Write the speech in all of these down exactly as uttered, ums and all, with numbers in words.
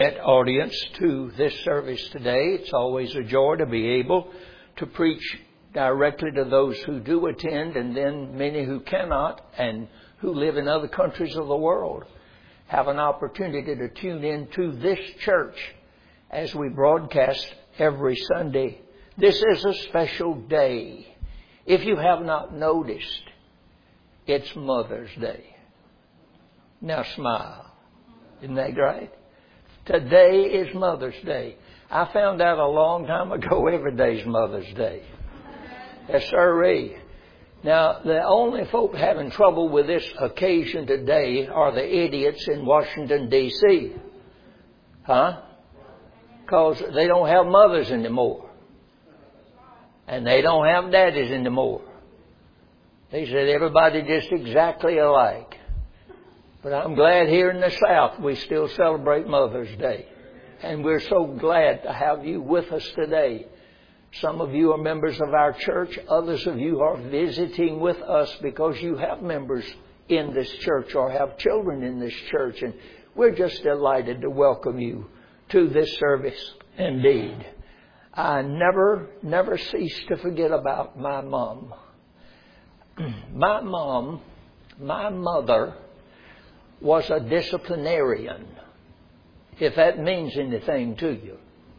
internet audience to this service today. It's always a joy to be able to preach directly to those who do attend, and then many who cannot and who live in other countries of the world have an opportunity to tune in to this church as we broadcast every Sunday. This is a special day. If you have not noticed, it's Mother's Day. Now smile. Isn't that great? Today is Mother's Day. I found out a long time ago every day's Mother's Day. Yes, sirree. Now, the only folk having trouble with this occasion today are the idiots in Washington, D C Huh? Because they don't have mothers anymore. And they don't have daddies anymore. They said everybody just exactly alike. But I'm glad here in the South we still celebrate Mother's Day. And we're so glad to have you with us today. Some of you are members of our church. Others of you are visiting with us because you have members in this church or have children in this church. And we're just delighted to welcome you to this service indeed. I never, never cease to forget about my mom. My mom, my mother, was a disciplinarian, if that means anything to you.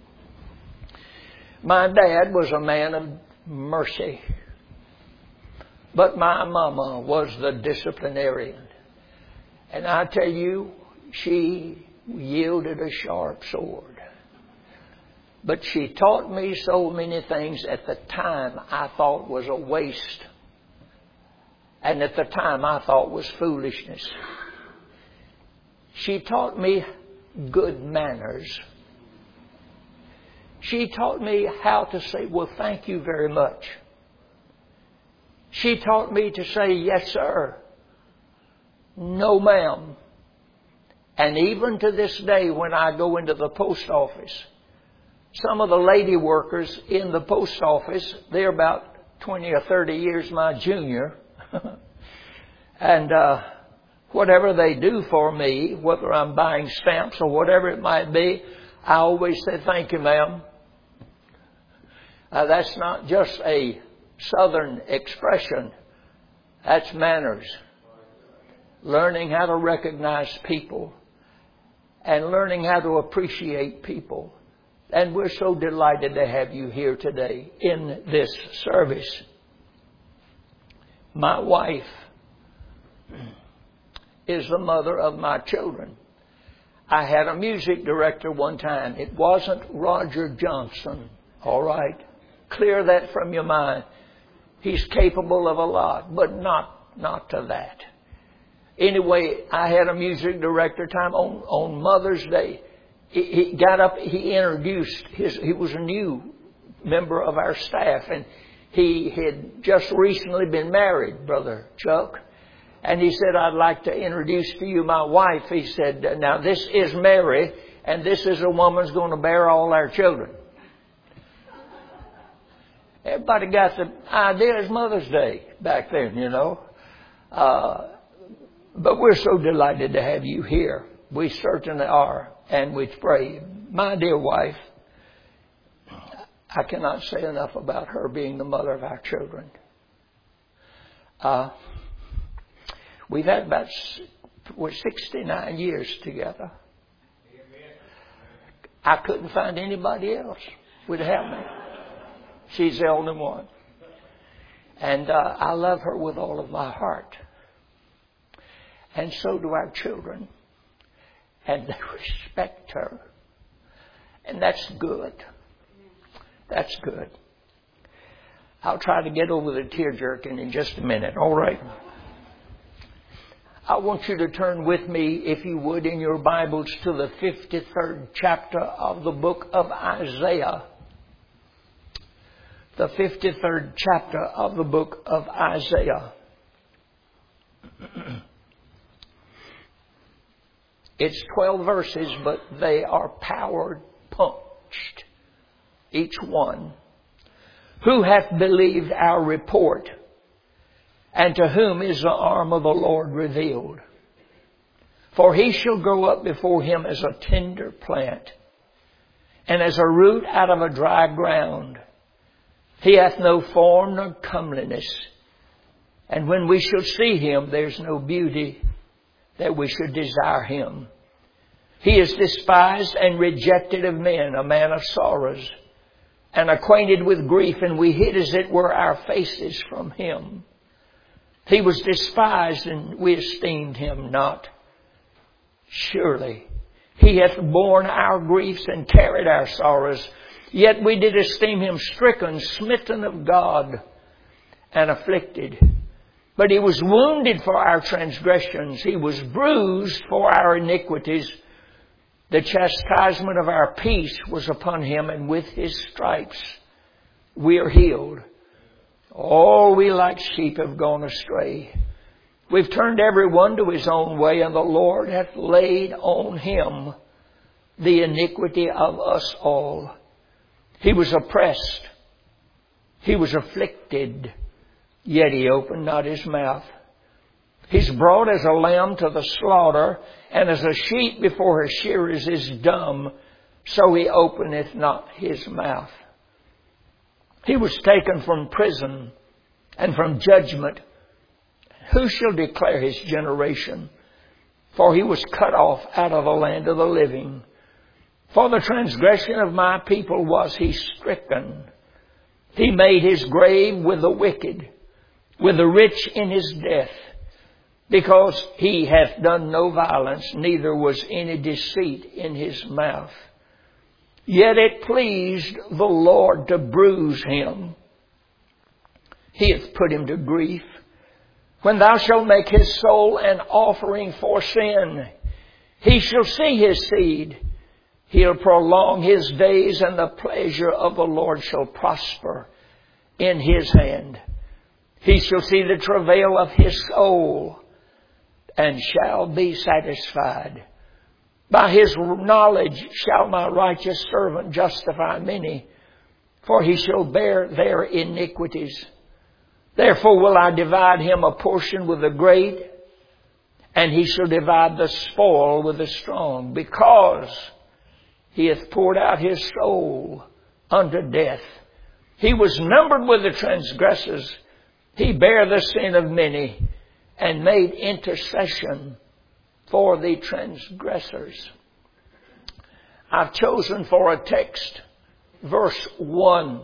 My dad was a man of mercy, but my mama was the disciplinarian. And I tell you, she wielded a sharp sword. But she taught me so many things at the time I thought was a waste. And at the time I thought was foolishness. She taught me good manners. She taught me how to say, well, thank you very much. She taught me to say, yes, sir. No, ma'am. And even to this day, when I go into the post office, some of the lady workers in the post office, they're about twenty or thirty years my junior. and uh, whatever they do for me, whether I'm buying stamps or whatever it might be, I always say, thank you, ma'am. Uh, that's not just a Southern expression. That's manners. Learning how to recognize people and learning how to appreciate people. And we're so delighted to have you here today in this service. My wife is the mother of my children. I had a music director one time. It wasn't Roger Johnson. All right. Clear that from your mind. He's capable of a lot, but not, not to that. Anyway, I had a music director time on, on Mother's Day. He, he got up, he introduced his, he was a new member of our staff, and he had just recently been married, Brother Chuck. And he said, I'd like to introduce to you my wife. He said, now this is Mary, and this is a woman who's going to bear all our children. Everybody got the idea it's Mother's Day back then, you know. Uh, but we're so delighted to have you here. We certainly are, and we pray. My dear wife, I cannot say enough about her being the mother of our children. Uh, we've had about we're sixty-nine years together. I couldn't find anybody else would help me. She's the only one. And uh, I love her with all of my heart. And so do our children. And they respect her. And that's good. That's good. I'll try to get over the tear jerking in just a minute. All right. I want you to turn with me, if you would, in your Bibles to the fifty-third chapter of the book of Isaiah. The fifty-third chapter of the book of Isaiah. It's twelve verses, but they are power punched, each one. Who hath believed our report? And to whom is the arm of the Lord revealed? For he shall grow up before him as a tender plant, and as a root out of a dry ground. He hath no form nor comeliness. And when we shall see him, there's no beauty that we should desire him. He is despised and rejected of men, a man of sorrows, and acquainted with grief, and we hid as it were our faces from him. He was despised, and we esteemed him not. Surely he hath borne our griefs and carried our sorrows. Yet we did esteem him stricken, smitten of God, and afflicted. But he was wounded for our transgressions. He was bruised for our iniquities. The chastisement of our peace was upon him, and with his stripes we are healed. All we like sheep have gone astray. We've turned every one to his own way, and the Lord hath laid on him the iniquity of us all. He was oppressed. He was afflicted, yet he opened not his mouth. He's brought as a lamb to the slaughter, and as a sheep before her shearers is dumb, so he openeth not his mouth. He was taken from prison and from judgment. Who shall declare his generation? For he was cut off out of the land of the living. For the transgression of my people was he stricken. He made his grave with the wicked, with the rich in his death, because he hath done no violence, neither was any deceit in his mouth. Yet it pleased the Lord to bruise him. He hath put him to grief. When thou shalt make his soul an offering for sin, he shall see his seed. He'll prolong his days, and the pleasure of the Lord shall prosper in his hand. He shall see the travail of his soul, and shall be satisfied. By his knowledge shall my righteous servant justify many, for he shall bear their iniquities. Therefore will I divide him a portion with the great, and he shall divide the spoil with the strong, because he hath poured out his soul unto death. He was numbered with the transgressors. He bare the sin of many, and made intercession for the transgressors. I've chosen for a text, verse one.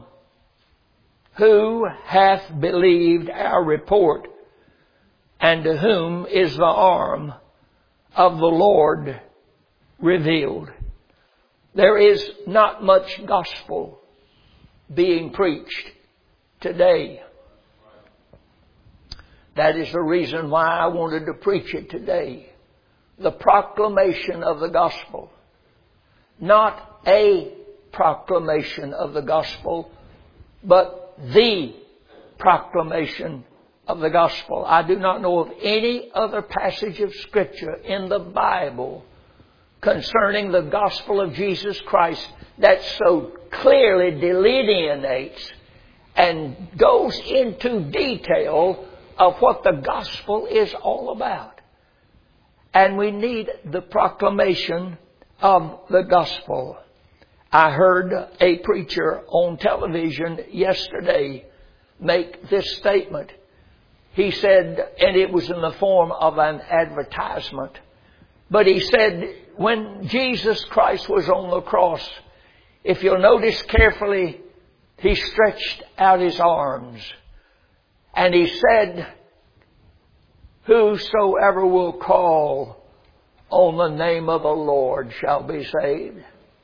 Who hath believed our report, and to whom is the arm of the Lord revealed? There is not much gospel being preached today. That is the reason why I wanted to preach it today. The proclamation of the gospel. Not a proclamation of the gospel, but the proclamation of the gospel. I do not know of any other passage of Scripture in the Bible concerning the gospel of Jesus Christ that so clearly delineates and goes into detail of what the gospel is all about. And we need the proclamation of the gospel. I heard a preacher on television yesterday make this statement. He said, and it was in the form of an advertisement, but he said, when Jesus Christ was on the cross, if you'll notice carefully, he stretched out his arms and he said, whosoever will call on the name of the Lord shall be saved.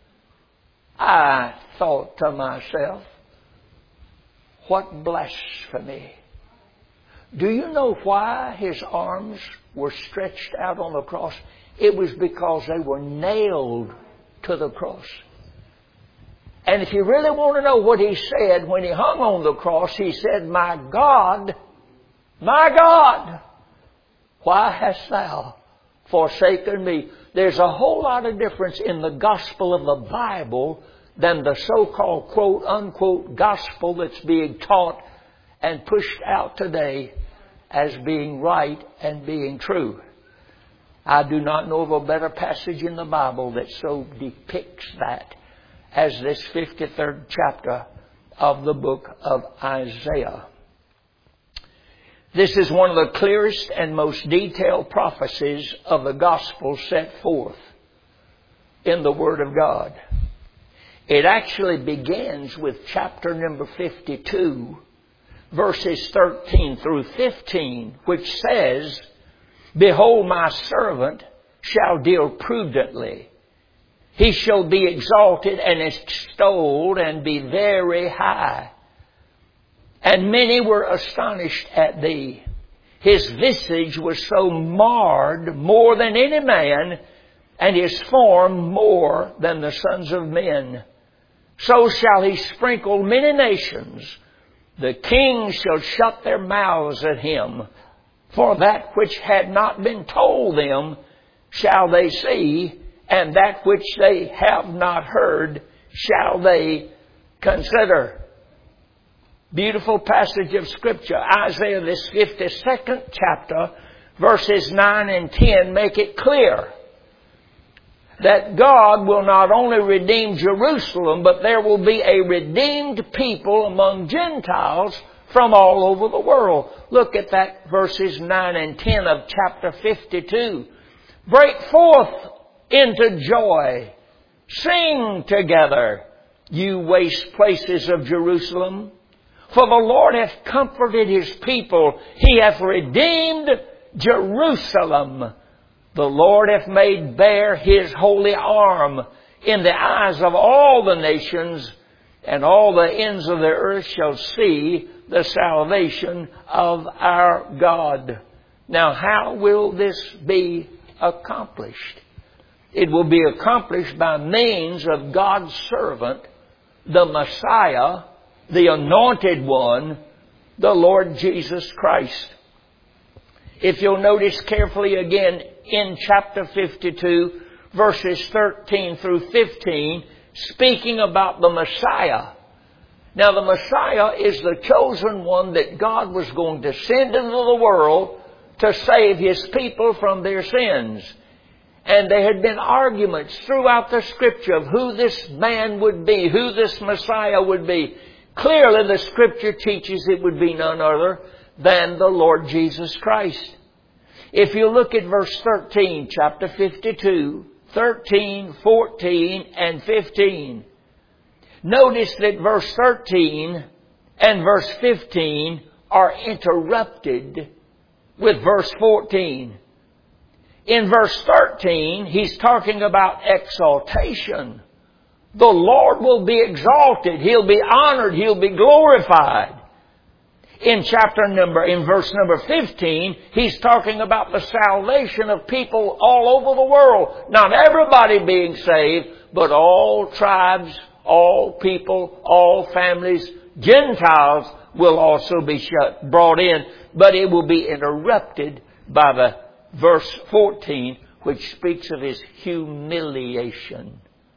I thought to myself, what blasphemy. Do you know why his arms were stretched out on the cross? It was because they were nailed to the cross. And if you really want to know what he said when he hung on the cross, he said, my God, my God, why hast thou forsaken me? There's a whole lot of difference in the gospel of the Bible than the so-called quote unquote gospel that's being taught and pushed out today as being right and being true. I do not know of a better passage in the Bible that so depicts that as this fifty-third chapter of the book of Isaiah. This is one of the clearest and most detailed prophecies of the gospel set forth in the Word of God. It actually begins with chapter number fifty-two, verses thirteen through fifteen, which says, "Behold, my servant shall deal prudently. He shall be exalted and extolled and be very high. And many were astonished at thee. His visage was so marred more than any man, and his form more than the sons of men. So shall he sprinkle many nations. The kings shall shut their mouths at him. For that which had not been told them shall they see, and that which they have not heard shall they consider." Beautiful passage of Scripture. Isaiah, this fifty-second chapter, verses nine and ten make it clear that God will not only redeem Jerusalem, but there will be a redeemed people among Gentiles from all over the world. Look at that, verses nine and ten of chapter fifty-two. "Break forth into joy. Sing together, you waste places of Jerusalem. For the Lord hath comforted His people. He hath redeemed Jerusalem. The Lord hath made bare His holy arm in the eyes of all the nations, and all the ends of the earth shall see the salvation of our God." Now, how will this be accomplished? It will be accomplished by means of God's servant, the Messiah, the Anointed One, the Lord Jesus Christ. If you'll notice carefully again in chapter fifty-two, verses thirteen through fifteen, speaking about the Messiah. Now, the Messiah is the chosen one that God was going to send into the world to save His people from their sins. And there had been arguments throughout the Scripture of who this man would be, who this Messiah would be. Clearly, the Scripture teaches it would be none other than the Lord Jesus Christ. If you look at verse thirteen, chapter fifty-two, thirteen, fourteen, and fifteen, notice that verse thirteen and verse fifteen are interrupted with verse fourteen. In verse thirteen, he's talking about exaltation. The Lord will be exalted. He'll be honored. He'll be glorified. In chapter number, in verse number fifteen, he's talking about the salvation of people all over the world. Not everybody being saved, but all tribes, all people, all families, Gentiles will also be shut, brought in. But it will be interrupted by the verse fourteen, which speaks of His humiliation.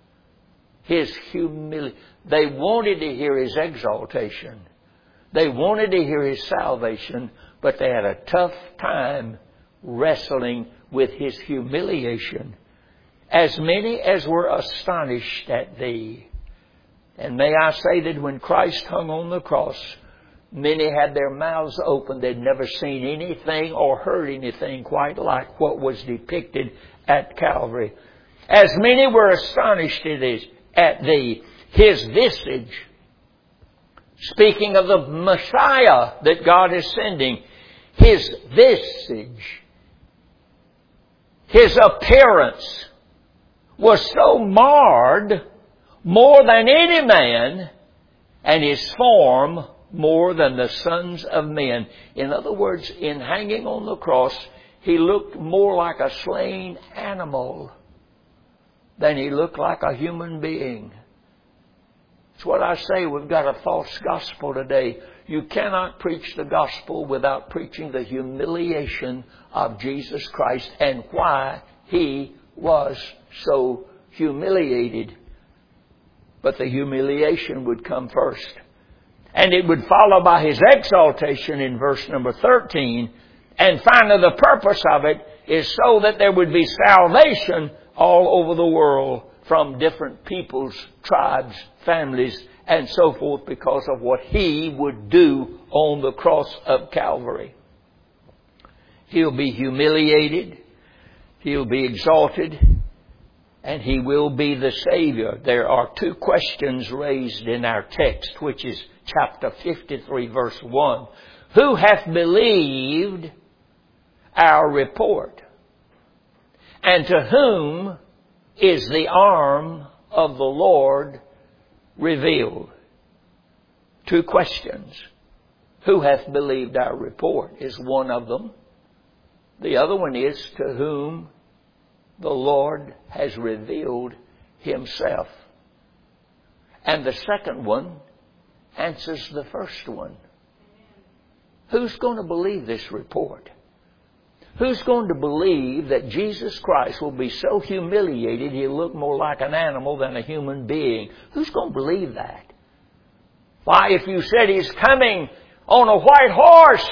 His humiliation. They wanted to hear His exaltation. They wanted to hear His salvation, but they had a tough time wrestling with His humiliation. "As many as were astonished at thee." And may I say that when Christ hung on the cross, many had their mouths open. They'd never seen anything or heard anything quite like what was depicted at Calvary. "As many were astonished at thee, His visage," speaking of the Messiah that God is sending, His visage, His appearance was so marred more than any man, and His form more than the sons of men. In other words, in hanging on the cross, He looked more like a slain animal than He looked like a human being. It's what I say, we've got a false gospel today. You cannot preach the gospel without preaching the humiliation of Jesus Christ and why He was so humiliated. But the humiliation would come first. And it would follow by His exaltation in verse number thirteen. And finally, the purpose of it is so that there would be salvation all over the world from different peoples, tribes, families, and so forth because of what He would do on the cross of Calvary. He'll be humiliated. He'll be exalted. And He will be the Savior. There are two questions raised in our text, which is chapter fifty-three, verse one. Who hath believed our report? And to whom is the arm of the Lord revealed? Two questions. Who hath believed our report is one of them. The other one is to whom the Lord has revealed Himself. And the second one answers the first one. Who's going to believe this report? Who's going to believe that Jesus Christ will be so humiliated He'll look more like an animal than a human being? Who's going to believe that? Why, if you said He's coming on a white horse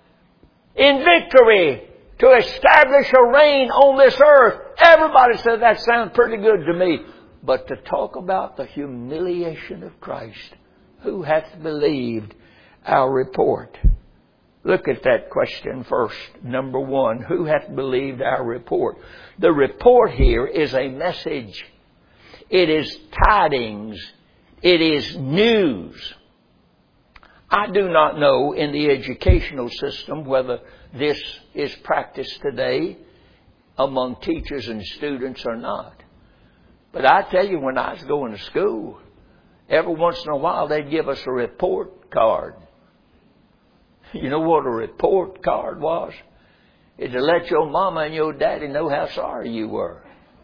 in victory to establish a reign on this earth, everybody said that sounds pretty good to me. But to talk about the humiliation of Christ, who hath believed our report? Look at that question first. Number one, who hath believed our report? The report here is a message. It is tidings. It is news. I do not know in the educational system whether this is practiced today among teachers and students or not. But I tell you, when I was going to school, every once in a while they'd give us a report card. You know what a report card was? It's to let your mama and your daddy know how sorry you were.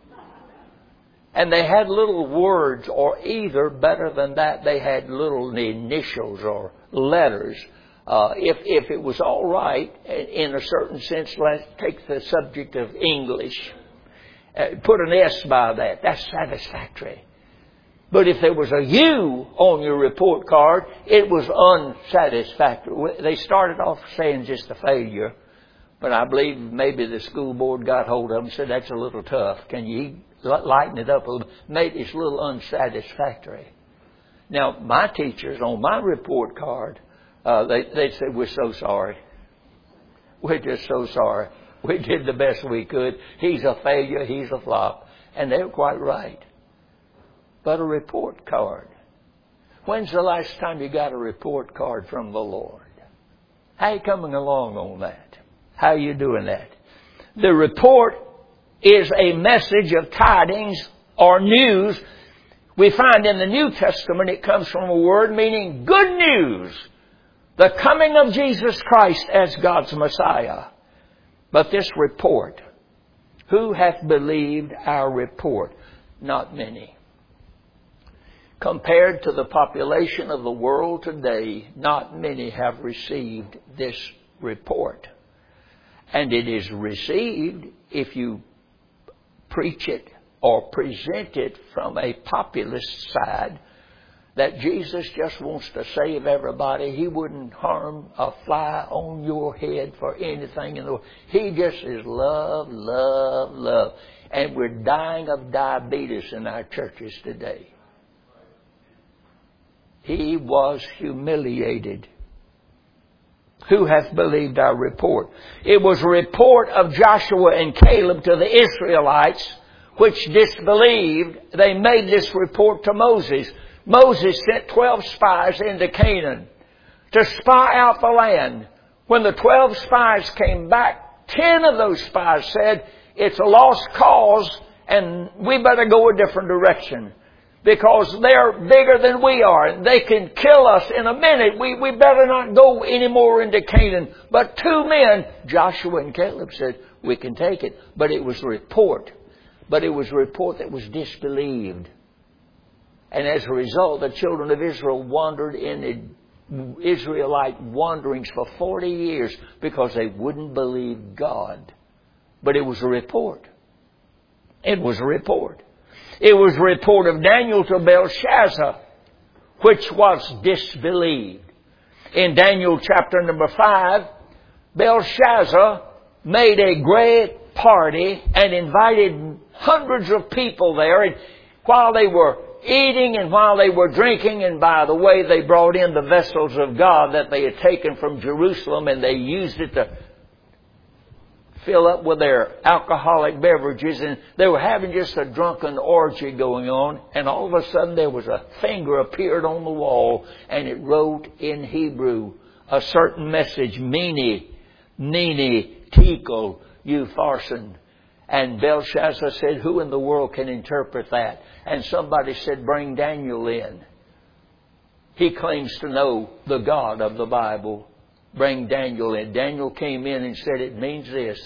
And they had little words, or either, better than that, they had little initials or letters. Uh, if, if it was all right, in a certain sense, let's take the subject of English. Uh, put an S by that. That's satisfactory. But if there was a U on your report card, it was unsatisfactory. They started off saying just a failure. But I believe maybe the school board got hold of them and said, that's a little tough. Can you lighten it up a little? Maybe it's a little unsatisfactory. Now, my teachers on my report card, uh, they, they said, we're so sorry. We're just so sorry. We did the best we could. He's a failure. He's a flop. And they were quite right. But a report card. When's the last time you got a report card from the Lord? How you coming along on that? How are you doing that? The report is a message of tidings or news. We find in the New Testament it comes from a word meaning good news. The coming of Jesus Christ as God's Messiah. But this report, who hath believed our report? Not many. Compared to the population of the world today, not many have received this report. And it is received if you preach it or present it from a populist side that Jesus just wants to save everybody. He wouldn't harm a fly on your head for anything in the world. He just is love, love, love. And we're dying of diabetes in our churches today. He was humiliated. Who hath believed our report? It was a report of Joshua and Caleb to the Israelites, which disbelieved. They made this report to Moses. Moses sent twelve spies into Canaan to spy out the land. When the twelve spies came back, ten of those spies said, it's a lost cause and we better go a different direction. Because they're bigger than we are. They can kill us in a minute. We, we better not go anymore into Canaan. But two men, Joshua and Caleb, said, we can take it. But it was a report. But it was a report that was disbelieved. And as a result, the children of Israel wandered in Israelite wanderings for forty years because they wouldn't believe God. But it was a report. It was a report. It was a report of Daniel to Belshazzar, which was disbelieved. In Daniel chapter number five, Belshazzar made a great party and invited hundreds of people there. And while they were eating and while they were drinking, and by the way, they brought in the vessels of God that they had taken from Jerusalem and they used it to fill up with their alcoholic beverages, and they were having just a drunken orgy going on, and all of a sudden there was a finger appeared on the wall and it wrote in Hebrew a certain message, Mene, Nene, Tekel, Upharsin. And Belshazzar said, who in the world can interpret that? And somebody said, bring Daniel in. He claims to know the God of the Bible. Bring Daniel in. Daniel came in and said, it means this.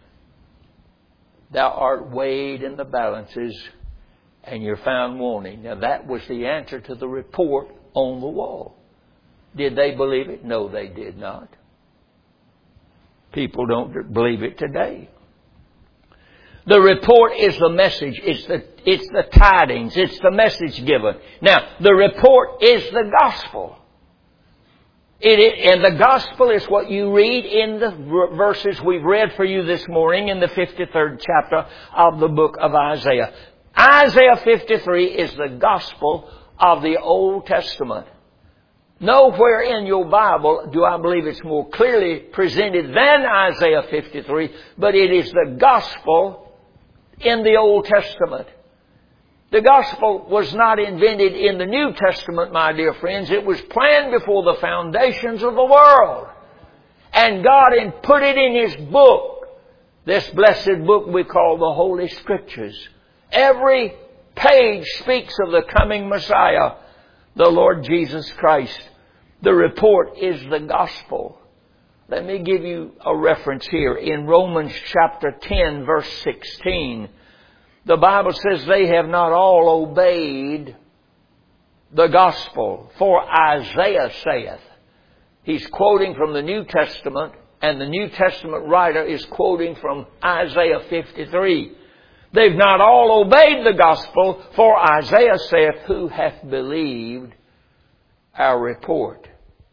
Thou art weighed in the balances and you're found wanting. Now that was the answer to the report on the wall. Did they believe it? No, they did not. People don't believe it today. The report is the message. It's the, it's the tidings. It's the message given. Now, the report is the gospel. It is, and the gospel is what you read in the verses we've read for you this morning in the fifty-third chapter of the book of Isaiah. Isaiah fifty-three is the gospel of the Old Testament. Nowhere in your Bible do I believe it's more clearly presented than Isaiah fifty-three, but it is the gospel in the Old Testament. The gospel was not invented in the New Testament, my dear friends. It was planned before the foundations of the world. And God had put it in His book, this blessed book we call the Holy Scriptures. Every page speaks of the coming Messiah, the Lord Jesus Christ. The report is the gospel. Let me give you a reference here. In Romans chapter ten, verse sixteen, the Bible says they have not all obeyed the gospel. For Isaiah saith. He's quoting from the New Testament, and the New Testament writer is quoting from Isaiah fifty-three. They've not all obeyed the gospel, for Isaiah saith, who hath believed our report?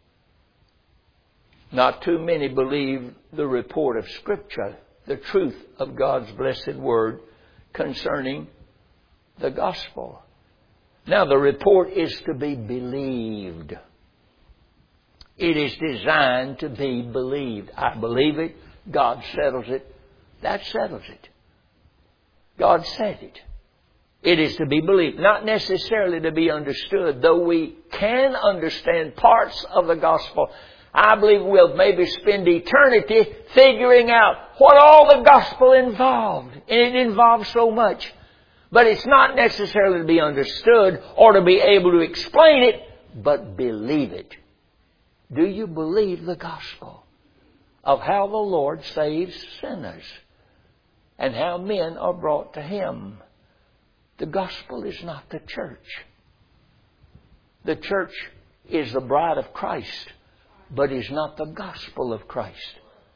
Not too many believe the report of Scripture, the truth of God's blessed Word concerning the gospel. Now, the report is to be believed. It is designed to be believed. I believe it. God settles it. That settles it. God said it. It is to be believed, not necessarily to be understood, though we can understand parts of the gospel. I believe we'll maybe spend eternity figuring out what all the gospel involved. And it involves so much. But it's not necessarily to be understood or to be able to explain it, but believe it. Do you believe the gospel of how the Lord saves sinners and how men are brought to Him? The gospel is not the church. The church is the bride of Christ, but is not the gospel of Christ.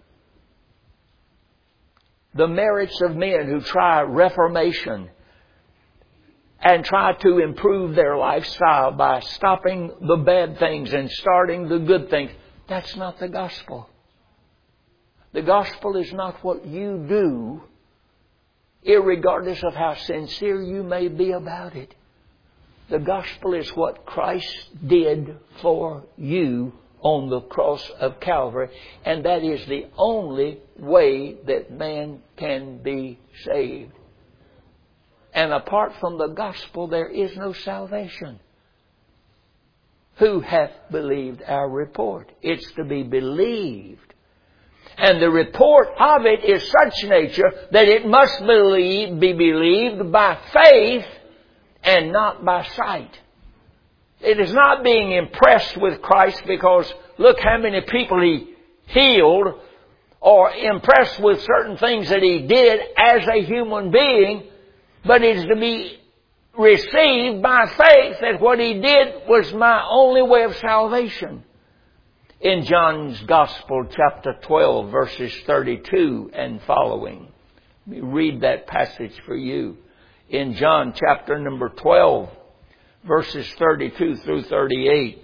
The merits of men who try reformation and try to improve their lifestyle by stopping the bad things and starting the good things, that's not the gospel. The gospel is not what you do, irregardless of how sincere you may be about it. The gospel is what Christ did for you on the cross of Calvary, and that is the only way that man can be saved. And apart from the gospel, there is no salvation. Who hath believed our report? It's to be believed. And the report of it is such nature that it must believe, be believed by faith and not by sight. It is not being impressed with Christ because look how many people He healed, or impressed with certain things that He did as a human being, but it is to be received by faith that what He did was my only way of salvation. In John's Gospel, chapter twelve, verses thirty-two and following. Let me read that passage for you. In John chapter number twelve, verses thirty-two through thirty-eight.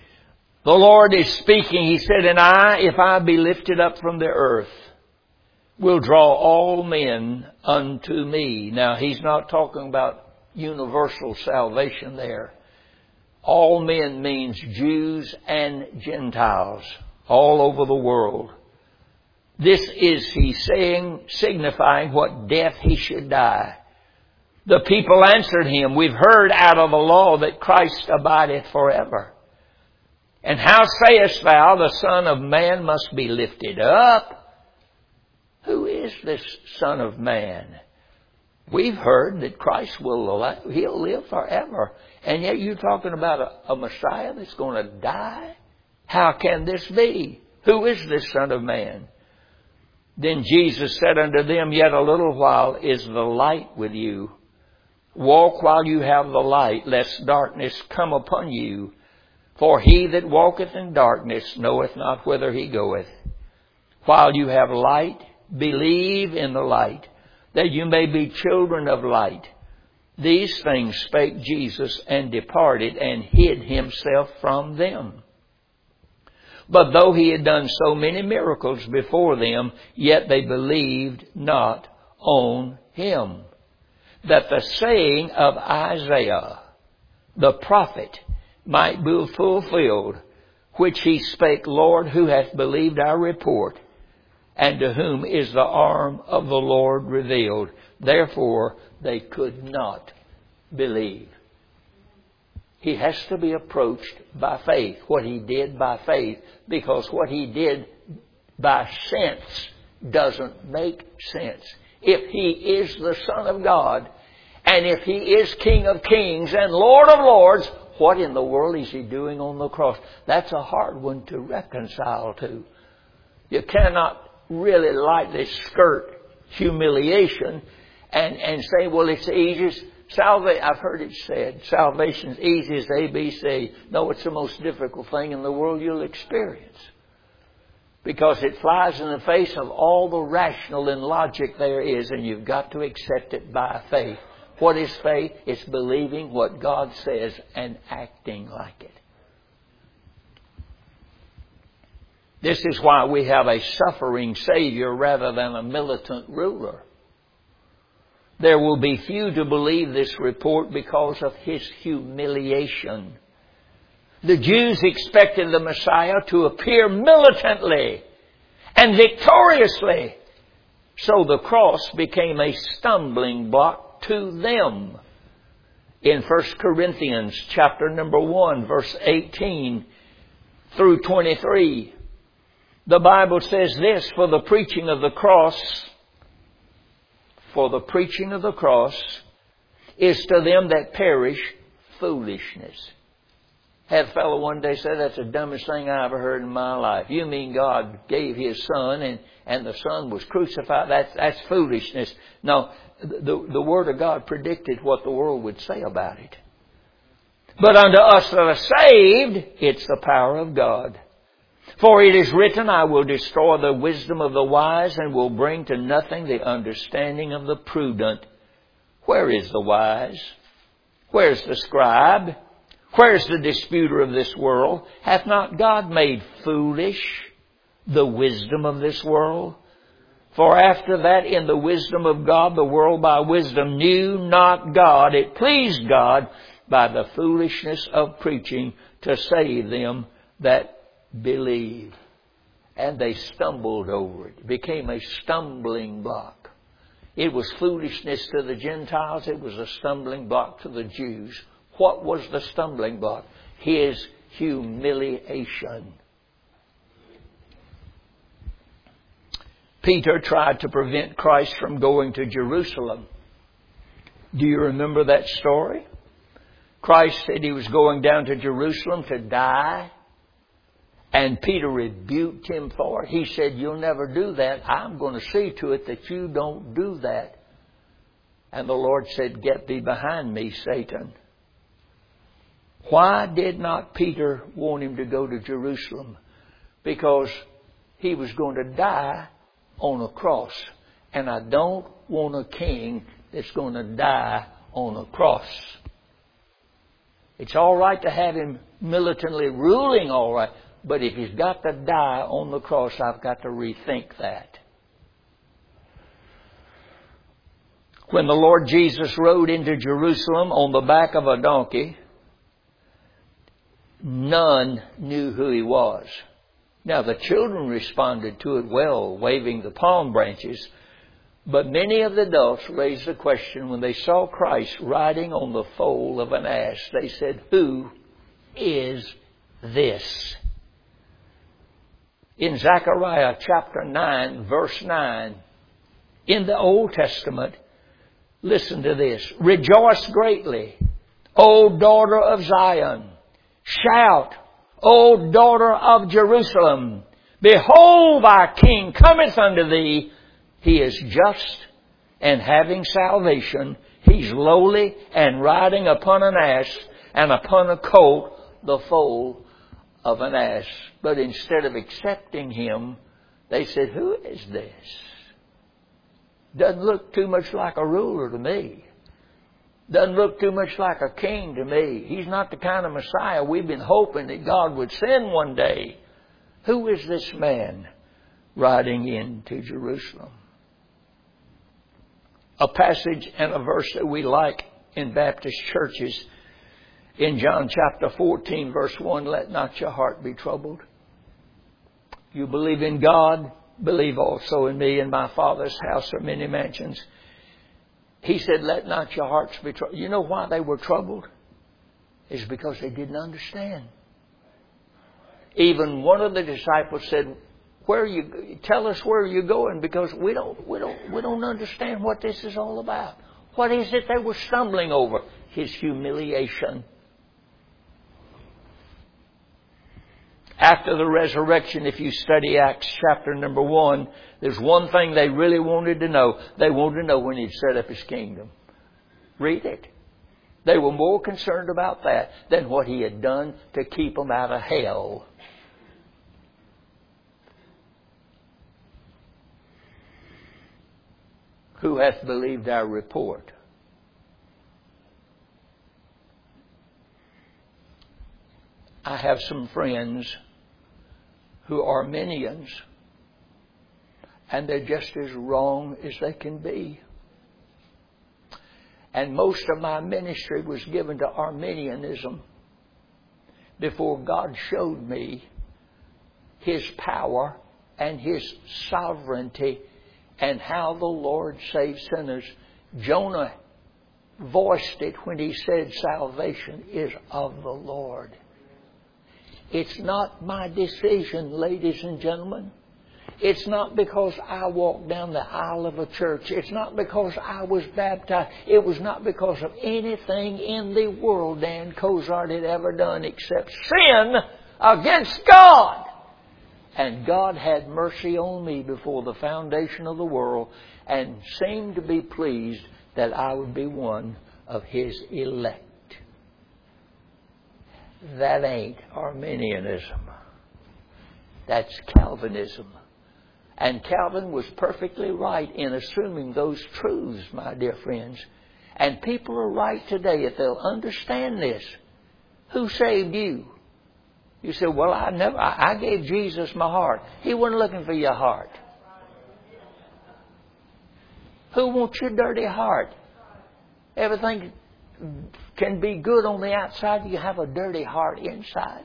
The Lord is speaking. He said, and I, if I be lifted up from the earth, will draw all men unto me. Now, he's not talking about universal salvation there. All men means Jews and Gentiles all over the world. This is, he saying, signifying what death he should die. The people answered him, we've heard out of the law that Christ abideth forever. And how sayest thou, the Son of Man must be lifted up? Who is this Son of Man? We've heard that Christ will, he'll live forever. And yet you're talking about a, a Messiah that's going to die? How can this be? Who is this Son of Man? Then Jesus said unto them, yet a little while is the light with you. Walk while you have the light, lest darkness come upon you. For he that walketh in darkness knoweth not whither he goeth. While you have light, believe in the light, that you may be children of light. These things spake Jesus, and departed, and hid himself from them. But though he had done so many miracles before them, yet they believed not on him. That the saying of Isaiah, the prophet, might be fulfilled, which he spake, Lord, who hath believed our report? And to whom is the arm of the Lord revealed? Therefore they could not believe. He has to be approached by faith. What he did by faith. Because what he did by sense doesn't make sense. If he is the Son of God, and if he is King of Kings and Lord of Lords, what in the world is he doing on the cross? That's a hard one to reconcile to. You cannot really lightly skirt humiliation and, and say, well, it's the easiest. Salvation, I've heard it said, salvation's easy as A B C. No, it's the most difficult thing in the world you'll experience. Because it flies in the face of all the rational and logic there is, and you've got to accept it by faith. What is faith? It's believing what God says and acting like it. This is why we have a suffering Savior rather than a militant ruler. There will be few to believe this report because of his humiliation. The Jews expected the Messiah to appear militantly and victoriously. So the cross became a stumbling block to them. In First Corinthians chapter number one, verse eighteen through twenty-three, the Bible says this, for the preaching of the cross, for the preaching of the cross is to them that perish foolishness. Had a fellow one day say, that's the dumbest thing I ever heard in my life. You mean God gave His Son and, and the Son was crucified? That's, that's foolishness. No, the, the Word of God predicted what the world would say about it. But unto us that are saved, it's the power of God. For it is written, I will destroy the wisdom of the wise and will bring to nothing the understanding of the prudent. Where is the wise? Where's the scribe? Where's the disputer of this world? Hath not God made foolish the wisdom of this world? For after that in the wisdom of God, the world by wisdom knew not God. It pleased God by the foolishness of preaching to save them that believe. And they stumbled over it. It became a stumbling block. It was foolishness to the Gentiles. It was a stumbling block to the Jews. What was the stumbling block? His humiliation. Peter tried to prevent Christ from going to Jerusalem. Do you remember that story? Christ said He was going down to Jerusalem to die. And Peter rebuked Him for it. He said, you'll never do that. I'm going to see to it that you don't do that. And the Lord said, get thee behind me, Satan. Why did not Peter want Him to go to Jerusalem? Because He was going to die on a cross. And I don't want a king that's going to die on a cross. It's all right to have Him militantly ruling, all right. But if He's got to die on the cross, I've got to rethink that. When the Lord Jesus rode into Jerusalem on the back of a donkey, none knew who He was. Now the children responded to it well, waving the palm branches. But many of the adults raised the question when they saw Christ riding on the foal of an ass. They said, "Who is this?" In Zechariah chapter nine, verse nine, in the Old Testament, listen to this. "Rejoice greatly, O daughter of Zion. Shout, O daughter of Jerusalem. Behold, thy king cometh unto thee. He is just and having salvation. He's lowly and riding upon an ass, and upon a colt, the foal of an ass." But instead of accepting Him, they said, "Who is this? Doesn't look too much like a ruler to me. Doesn't look too much like a king to me. He's not the kind of Messiah we've been hoping that God would send one day. Who is this man riding into Jerusalem?" A passage and a verse that we like in Baptist churches, in John chapter fourteen, verse one, "Let not your heart be troubled. You believe in God, believe also in me. In my Father's house are many mansions." He said, "Let not your hearts be troubled." You know why they were troubled? It's because they didn't understand. Even one of the disciples said, "Where are you? Tell us where you're going, because we don't, we don't, we don't understand what this is all about." What is it they were stumbling over? His humiliation. After the resurrection, if you study Acts chapter number one, there's one thing they really wanted to know. They wanted to know when He'd set up His kingdom. Read it. They were more concerned about that than what He had done to keep them out of hell. Who hath believed our report? I have some friends who are Arminians, and they're just as wrong as they can be. And most of my ministry was given to Arminianism before God showed me His power and His sovereignty and how the Lord saves sinners. Jonah voiced it when he said, "Salvation is of the Lord." It's not my decision, ladies and gentlemen. It's not because I walked down the aisle of a church. It's not because I was baptized. It was not because of anything in the world Dan Cozart had ever done except sin against God. And God had mercy on me before the foundation of the world and seemed to be pleased that I would be one of His elect. That ain't Arminianism. That's Calvinism. And Calvin was perfectly right in assuming those truths, my dear friends. And people are right today if they'll understand this. Who saved you? You say, "Well, I never, I gave Jesus my heart." He wasn't looking for your heart. Who wants your dirty heart? Everything can be good on the outside. You have a dirty heart inside.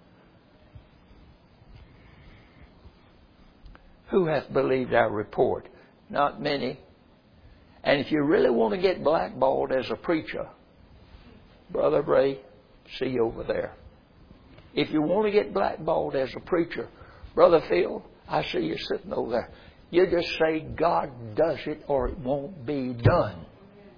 Who hath believed our report? Not many. And if you really want to get blackballed as a preacher, Brother Ray, see you over there. If you want to get blackballed as a preacher, Brother Phil, I see you sitting over there. You just say, "God does it or it won't be done."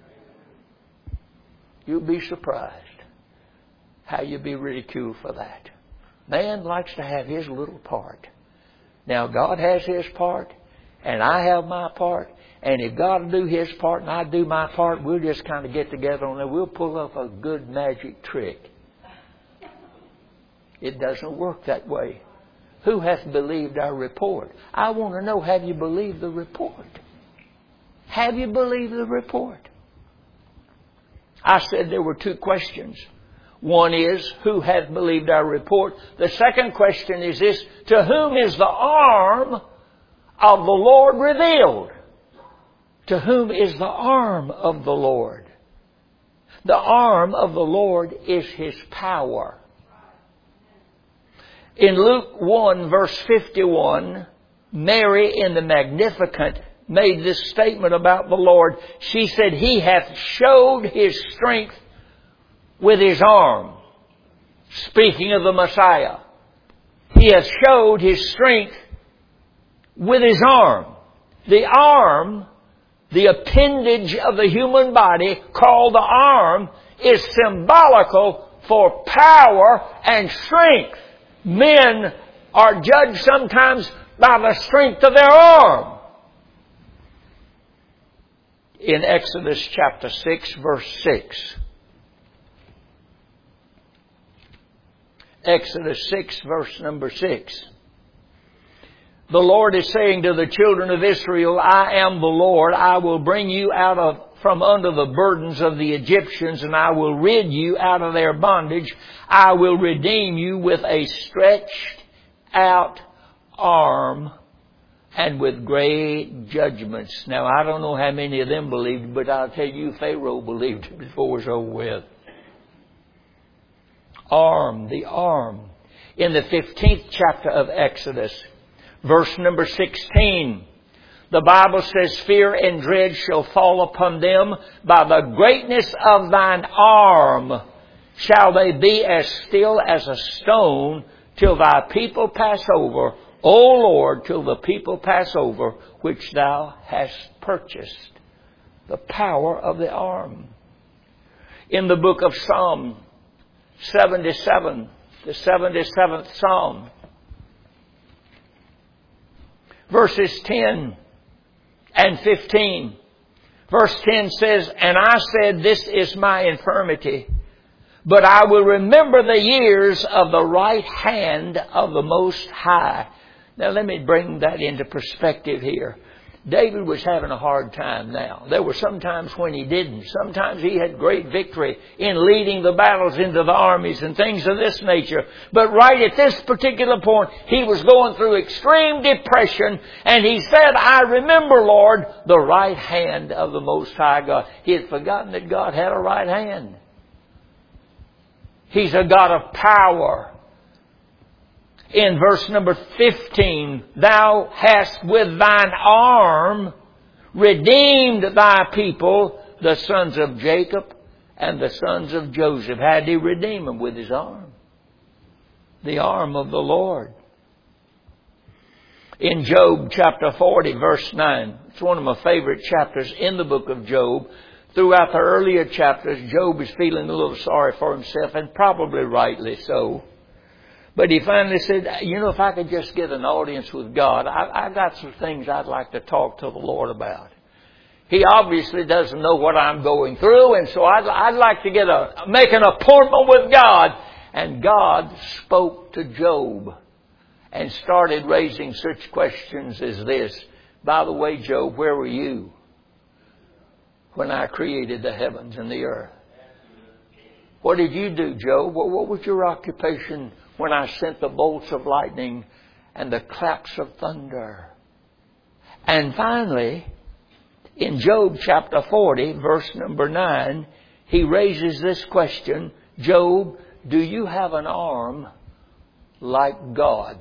You'll be surprised how you'll be ridiculed for that. Man likes to have his little part. Now, God has His part, and I have my part. And if God will do His part and I do my part, we'll just kind of get together on there. We'll pull up a good magic trick. It doesn't work that way. Who hath believed our report? I want to know, have you believed the report? Have you believed the report? I said there were two questions. One is, who hath believed our report? The second question is this, to whom is the arm of the Lord revealed? To whom is the arm of the Lord? The arm of the Lord is His power. In Luke one verse fifty-one, Mary in the Magnificat made this statement about the Lord. She said, He hath showed His strength with His arm. Speaking of the Messiah. He hath showed His strength with His arm. The arm, the appendage of the human body called the arm, is symbolical for power and strength. Men are judged sometimes by the strength of their arm. In Exodus chapter six verse six. Exodus six verse number six. The Lord is saying to the children of Israel, I am the Lord. I will bring you out of from under the burdens of the Egyptians, and I will rid you out of their bondage. I will redeem you with a stretched out arm and with great judgments. Now, I don't know how many of them believed, but I'll tell you, Pharaoh believed it before it was over with. Arm, the arm. In the fifteenth chapter of Exodus, verse number sixteen, the Bible says, Fear and dread shall fall upon them. By the greatness of thine arm shall they be as still as a stone till thy people pass over. O Lord, till the people pass over, which thou hast purchased. The power of the arm. In the book of Psalm seventy-seven, the seventy-seventh Psalm, verses ten and fifteen. Verse ten says, And I said, This is my infirmity, but I will remember the years of the right hand of the Most High. Now let me bring that into perspective here. David was having a hard time now. There were some times when he didn't. Sometimes he had great victory in leading the battles into the armies and things of this nature. But right at this particular point, he was going through extreme depression. And he said, I remember, Lord, the right hand of the Most High God. He had forgotten that God had a right hand. He's a God of power. In verse number fifteen, Thou hast with thine arm redeemed thy people, the sons of Jacob and the sons of Joseph. How did He redeem them? With His arm. The arm of the Lord. In Job chapter forty verse nine, it's one of my favorite chapters in the book of Job. Throughout the earlier chapters, Job is feeling a little sorry for himself, and probably rightly so. But he finally said, you know, if I could just get an audience with God, I, I got some things I'd like to talk to the Lord about. He obviously doesn't know what I'm going through, and so I'd, I'd like to get a make an appointment with God. And God spoke to Job and started raising such questions as this. By the way, Job, where were you when I created the heavens and the earth? What did you do, Job? What, what was your occupation when I sent the bolts of lightning and the claps of thunder? And finally, in Job chapter forty, verse number nine, he raises this question, Job, do you have an arm like God?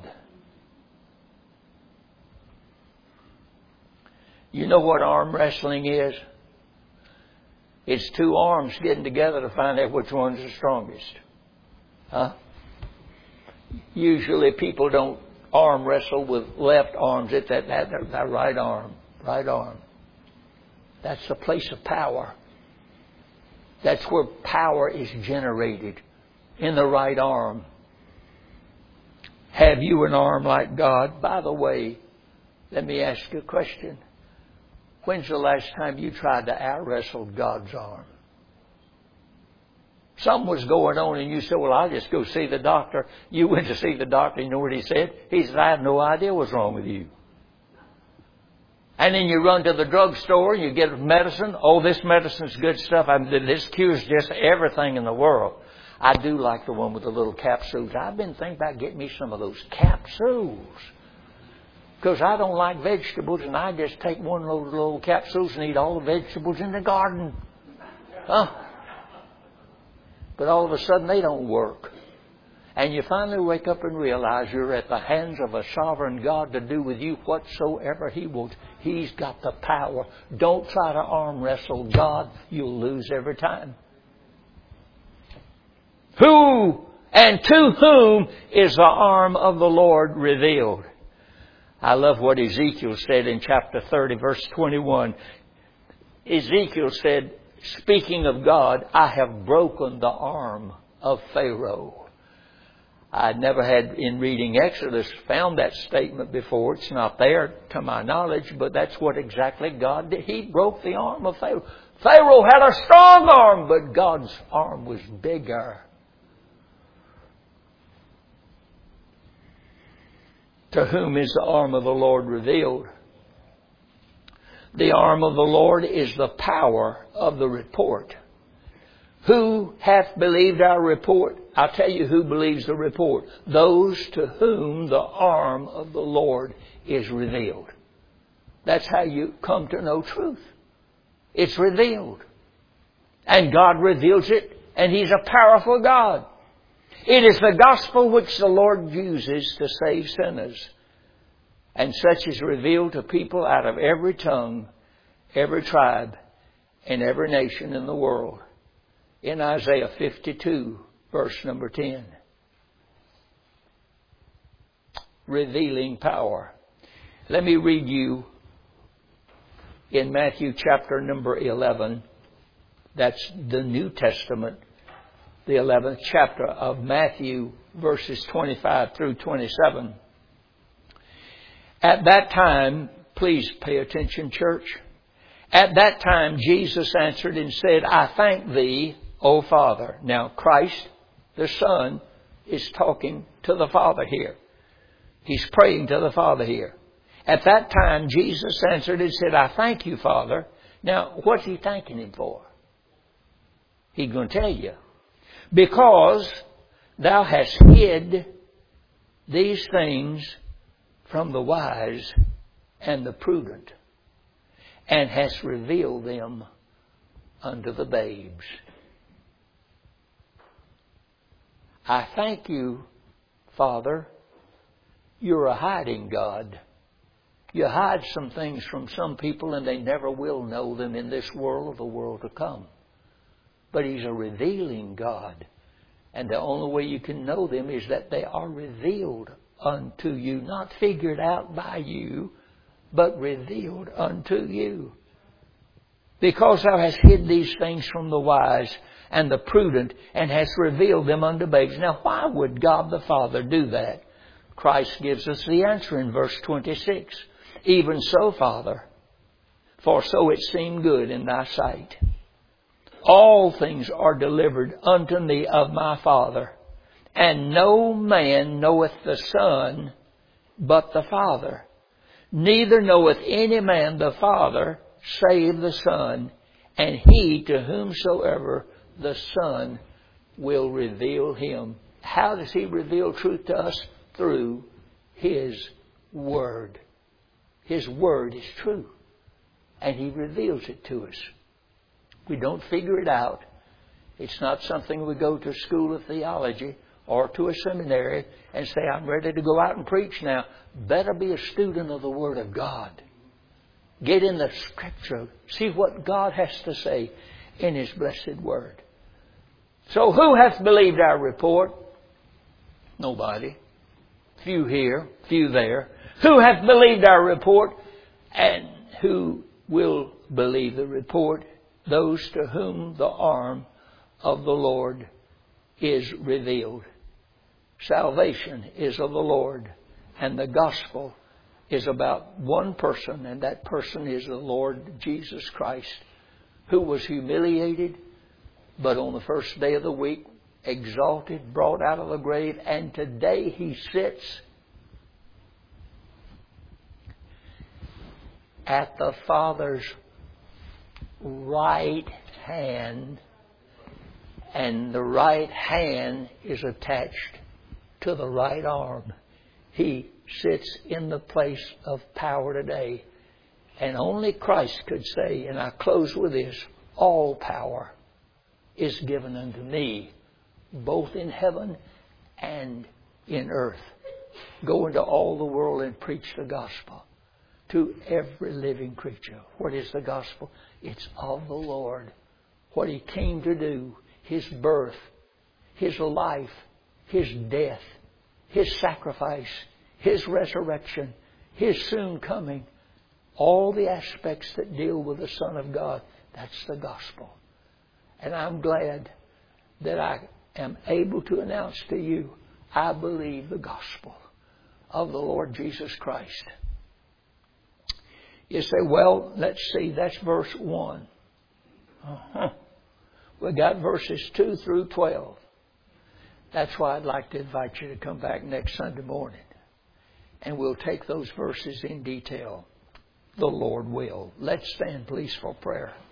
You know what arm wrestling is? It's two arms getting together to find out which one's the strongest. Huh? Usually people don't arm wrestle with left arms. It's that, that, that right arm. Right arm. That's the place of power. That's where power is generated. In the right arm. Have you an arm like God? By the way, let me ask you a question. When's the last time you tried to out-wrestle God's arm? Something was going on and you said, well, I'll just go see the doctor. You went to see the doctor. You know what he said? He said, I have no idea what's wrong with you. And then you run to the drugstore and you get medicine. Oh, this medicine's good stuff. I mean, this cures just everything in the world. I do like the one with the little capsules. I've been thinking about getting me some of those capsules. Because I don't like vegetables, and I just take one of those little capsules and eat all the vegetables in the garden. Huh? But all of a sudden they don't work. And you finally wake up and realize you're at the hands of a sovereign God to do with you whatsoever He wants. He's got the power. Don't try to arm wrestle God. You'll lose every time. Who and to whom is the arm of the Lord revealed? I love what Ezekiel said in chapter thirty, verse twenty-one. Ezekiel said, speaking of God, I have broken the arm of Pharaoh. I'd never had, in reading Exodus, found that statement before. It's not there to my knowledge, but that's what exactly God did. He broke the arm of Pharaoh. Pharaoh had a strong arm, but God's arm was bigger. To whom is the arm of the Lord revealed? The arm of the Lord is the power of the report. Who hath believed our report? I'll tell you who believes the report. Those to whom the arm of the Lord is revealed. That's how you come to know truth. It's revealed. And God reveals it, and He's a powerful God. It is the gospel which the Lord uses to save sinners. And such is revealed to people out of every tongue, every tribe, and every nation in the world. In Isaiah fifty-two, verse number ten. Revealing power. Let me read you in Matthew chapter number eleven. That's the New Testament. The eleventh chapter of Matthew, verses twenty-five through twenty-seven. At that time, please pay attention, church. At that time, Jesus answered and said, I thank Thee, O Father. Now, Christ, the Son, is talking to the Father here. He's praying to the Father here. At that time, Jesus answered and said, I thank you, Father. Now, what's He thanking Him for? He's going to tell you. Because Thou hast hid these things from the wise and the prudent, and hast revealed them unto the babes. I thank you, Father. You're a hiding God. You hide some things from some people, and they never will know them in this world or the world to come. But He's a revealing God. And the only way you can know them is that they are revealed unto you. Not figured out by you, but revealed unto you. Because Thou hast hid these things from the wise and the prudent, and hast revealed them unto babes. Now, why would God the Father do that? Christ gives us the answer in verse twenty-six. Even so, Father, for so it seemed good in Thy sight. All things are delivered unto me of my Father, and no man knoweth the Son but the Father. Neither knoweth any man the Father save the Son, and he to whomsoever the Son will reveal Him. How does He reveal truth to us? Through His Word. His Word is true, and He reveals it to us. We don't figure it out. It's not something we go to school of theology or to a seminary and say, I'm ready to go out and preach now. Better be a student of the Word of God. Get in the Scripture. See what God has to say in His blessed Word. So who hath believed our report? Nobody. Few here, few there. Who hath believed our report? And who will believe the report? Those to whom the arm of the Lord is revealed. Salvation is of the Lord, and the gospel is about one person, and that person is the Lord Jesus Christ, who was humiliated, but on the first day of the week, exalted, brought out of the grave, and today He sits at the Father's right hand, and the right hand is attached to the right arm. He sits in the place of power today. And only Christ could say, and I close with this, all power is given unto me, both in heaven and in earth. Go into all the world and preach the gospel to every living creature. What is the gospel? It's of the Lord. What He came to do, His birth, His life, His death, His sacrifice, His resurrection, His soon coming. All the aspects that deal with the Son of God, that's the gospel. And I'm glad that I am able to announce to you, I believe the gospel of the Lord Jesus Christ. You say, well, let's see, that's verse one. Uh-huh. We got verses two through twelve. That's why I'd like to invite you to come back next Sunday morning. And we'll take those verses in detail. The Lord will. Let's stand, please, for prayer.